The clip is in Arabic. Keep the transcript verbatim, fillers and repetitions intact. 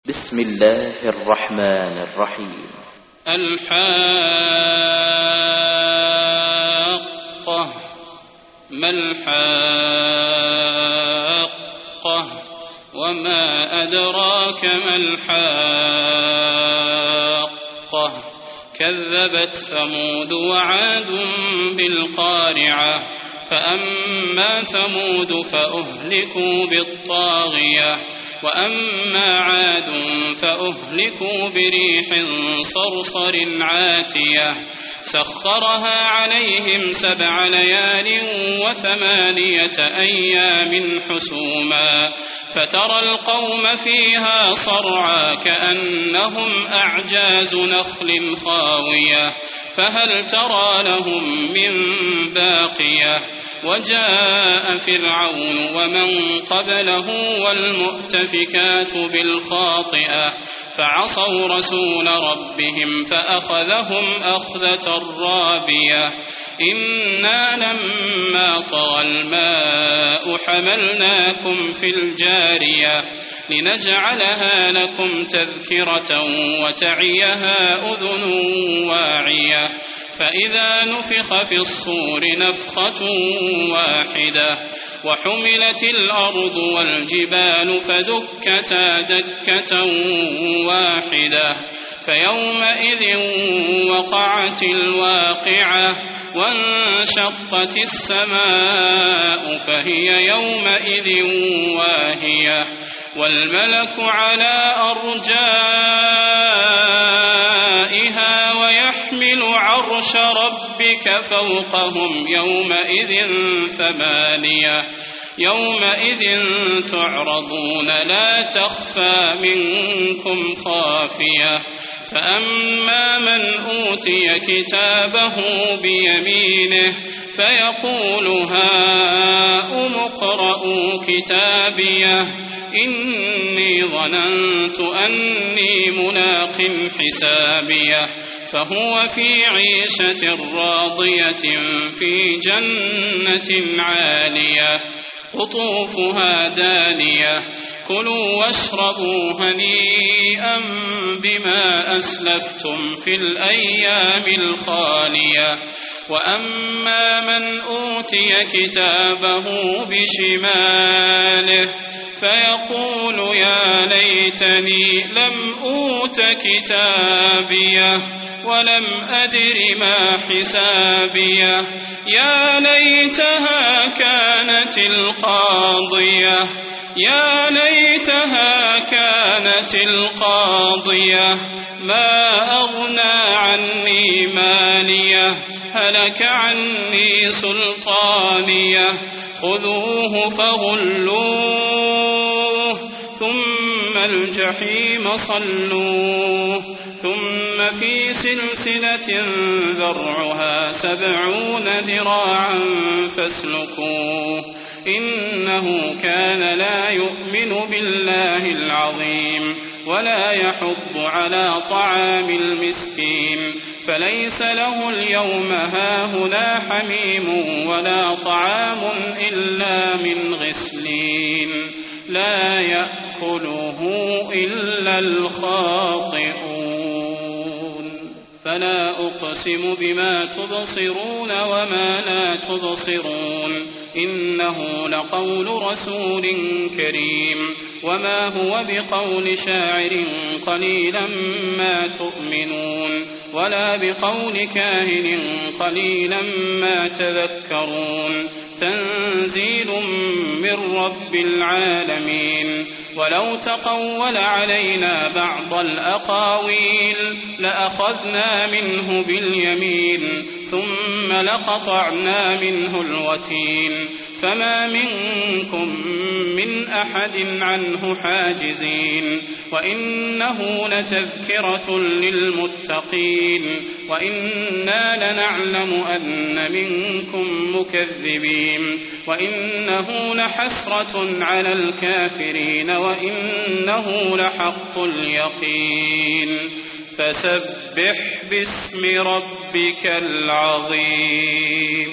بسم الله الرحمن الرحيم. الحاقة. ما الحاقة وما أدراك ما الحاقة. كذبت ثمود وعاد بالقارعة. فأما ثمود فأهلكوا بالطاغية وأما عاد فأهلكوا بريح صرصر عاتية سخرها عليهم سبع ليال وثمانية أيام حسوما فترى القوم فيها صرعى كأنهم أعجاز نخل خاوية فهل ترى لهم من باقية. وجاء فرعون ومن قبله والمؤتفكات بالخاطئة فعصوا رسول ربهم فأخذهم أخذة رابية. إنا لما طغى الماء حملناكم في الجارية لنجعلها لكم تذكرة وتعيها أذن واعية. فإذا نفخ في الصور نفخة واحدة وحملت الأرض والجبال فدكتا دكة واحدة فيومئذ وقعت الواقعة وانشقت السماء فهي يومئذ واهية والملك على أرجائها ويحمل عرش ربك فوقهم يومئذ ثمانية. يومئذ تعرضون لا تخفى منكم خافية. فأما من أوتي كتابه بيمينه فيقول هاؤم اقرءوا كتابيه إني ظننت أني ملاق حسابيه فهو في عيشة راضية في جنة عالية قطوفها دانية كلوا واشربوا هنيئا بما أسلفتم في الأيام الخالية. وأما من أوتي كتابه بشماله فيقول يا ليتني لم أوت كتابيه ولم أدر ما حسابيه يا ليتها كانت القاضية يا ليتها كانت القاضية ما أغنى عني ماليه هلك عني سلطانيه خذوه فغلوه ثم الجحيم صلوه ثم في سلسلة ذرعها سبعون ذراعا فاسلكوه إنه كان لا يؤمن بالله العظيم ولا يحض على طعام المسكين فليس له اليوم هاهنا حميم ولا طعام إلا من غسلين لا يأكله إلا الخاطئون. فلا أقسم بما تبصرون وما لا تبصرون إنه لقول رسول كريم وما هو بقول شاعر قليلا ما تؤمنون ولا بقول كاهن قليلا ما تذكرون تنزيل من رب العالمين. ولو تقول علينا بعض الأقاويل لأخذنا منه باليمين ثم لقطعنا منه الوتين فما منكم من أحد عنه حاجزين. وإنه لتذكرة للمتقين وإنا لنعلم أن منكم مكذبين وإنه لحسرة على الكافرين وإنه لحق اليقين. فسبح باسم ربك العظيم.